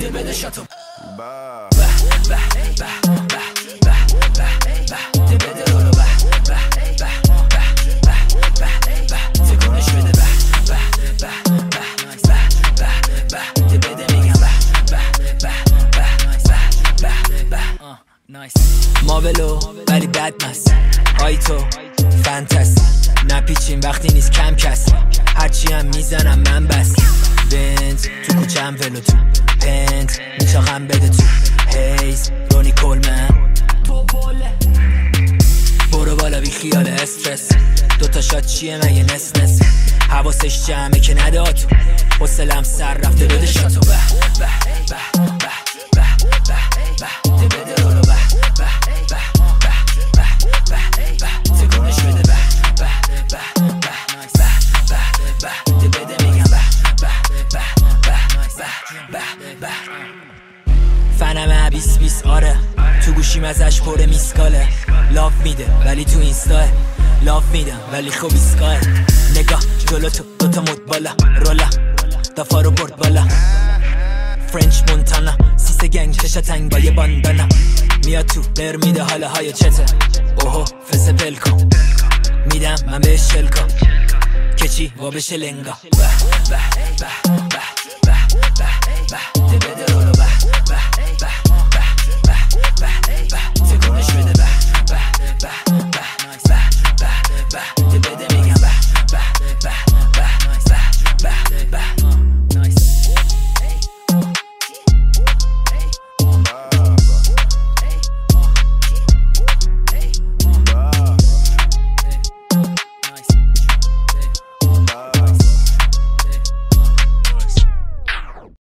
ده بده شاتو ده بده رولو تکونش بده ده بده میگم ماولو ولی بد مست آی تو فانتاسی نپیچیم وقتی نیست کم کس هرچی هم میزنم من بس بنز تو کوچم ولو تو پنت میچاقم بده تو هیز رونی کلمن برو بالا بی خیال استرس دوتا شات چیه مگه نس حواسش جمعه که نده آتو حسلم سر رفته بده شاتو ده بده رولو تکونش بده ده بده میگم فنم 20 آره تو گوشیم ازش پر میسکاله لاف میده ولی تو اینستاه لاف میدم ولی خوب ایسکاه نگاه جلو تو دوتا مد بالا رولا دفا رو برد بالا فرنچ مونتانا سیس گنگ چشا تنگ با یه باندانا میاد تو بر میده حالا های چته اوهو فسه پل کن میدم من بهش شل کن کچی و بشه لنگا ده بده